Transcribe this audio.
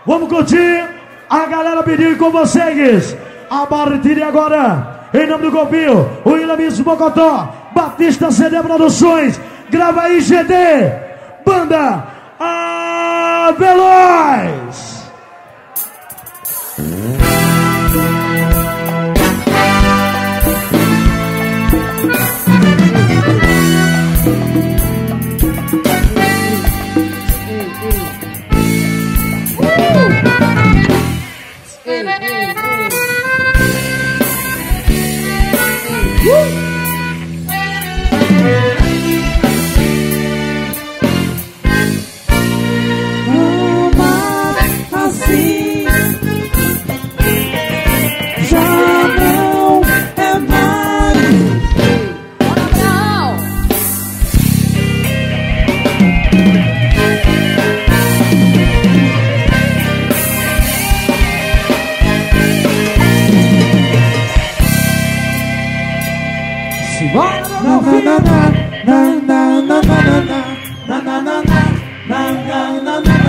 Vamos curtir. A galera pediu com vocês. A partir de agora, em nome do Golpinho, o Ilamis Mocotó, Batista CD Produções, grava aí GD, banda A Veloz. Assim já não é mais. Simbora, meu filho.